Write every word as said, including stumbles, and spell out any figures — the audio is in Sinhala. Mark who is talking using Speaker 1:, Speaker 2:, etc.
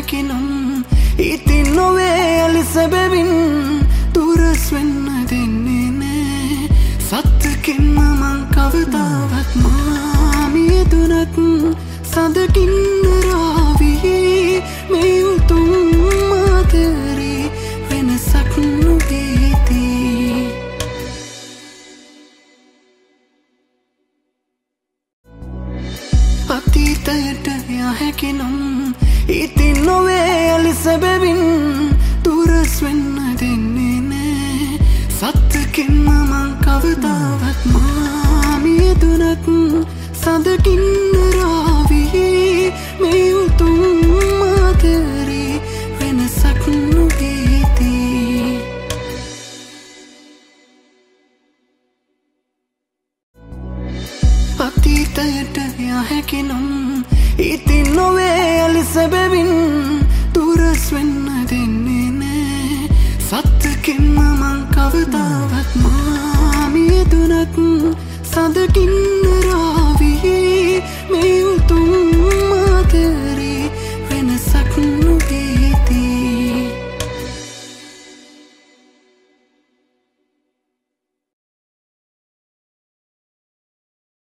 Speaker 1: හැකිනම් ඉතින් නොවේ ඇලිසබැවින් දුරස් වෙන්න දෙන්නේ නෑ සත්තකින්ම මං කවදාවත් මාමියදුනත් සඳකින් රාවී මේ උතුම් මාතරී වෙනසක් නොවේති අතීතයට යා හැකිනම් ඉතින් නොවේ ඇලිසබැවින් දුරස් වෙන්න දෙන්නේ නෑ සත්තකින්ම මං කවදාවත් මාමියදුනත් සඳකින් රාවී මේ උතුම් මාතරී වෙනසක් නොවේති අතීතයට යා හැකිනම් ඉතින් නොවේ ඇලිසබැවින් දුරස් වෙන්න දෙන්නේ නෑ සත්තකින්ම මං කවදාවත් මාමියදුනත් සඳකින්